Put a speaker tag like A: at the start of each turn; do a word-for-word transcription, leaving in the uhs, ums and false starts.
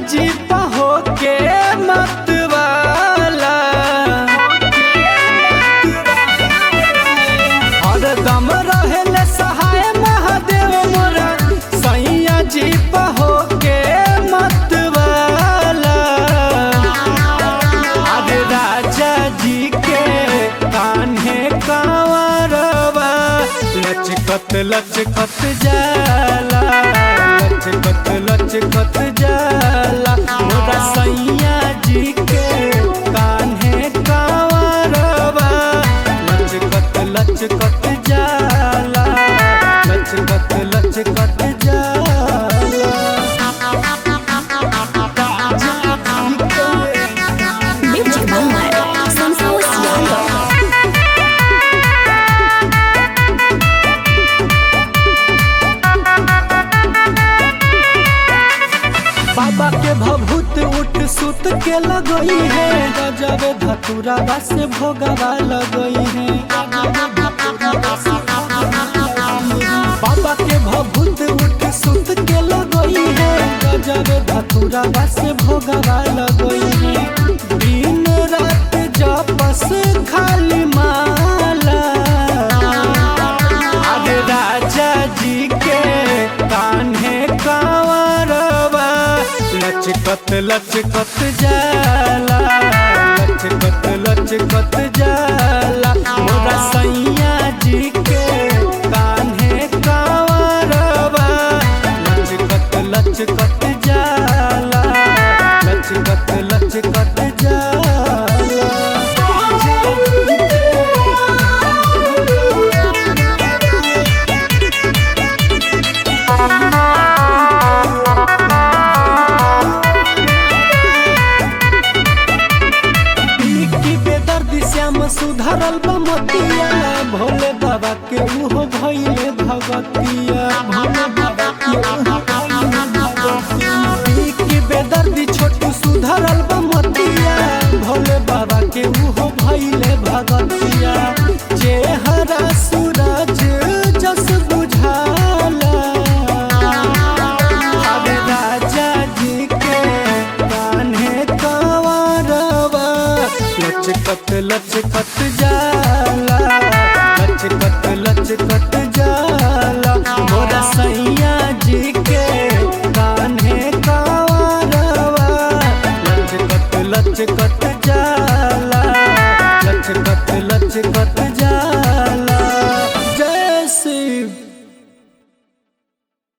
A: जी पहो के मत वाला हरदम रहेले सहाय महादेव मोरा सैया जी पहो के मत वाला। अरे राजा जी के कान्हे कांवरवा लचकत लचकत जाला लचकत लचकत जाला मोरा सैया जी के कान्हे कांवरवा लचकत लचकत जाला लचकत लचकत जाला।
B: Music Moment, Samsung Siango.
A: बाबा के भभूत उठ सुत के लगई है गजब धतुरा से भोगवा लगई है। बाबा के भभूत उठ सुत के लगई है गजब धतुरा से भोगवा लगई है। दिन रात जपस खाली माला अरे राजा जी के कान्हे कांवरवा लचकत लचकत जाला लचकत लचकत जाला मोरा सैया जी के कान्हे कांवरवा लचकत लचकत जाला लचकत लचकत जाला। सुधरल बमतिया भोले बाबा के उहो भइले भगतिया भोले बाबा के उहो भइले भगतिया। की बेदर्दी छोटू सुधरल बमतिया भोले बाबा के उहो भइले भगतिया। चेहरा सूरज जस बुझाला अरे राजा जी के कान्हे कांवरवा लचकत लचकत जाला लचकत लचकत जाला मोरा सैया जी के कान्हे कांवरवा लचकत लचकत जाला लचकत लचकत जाला।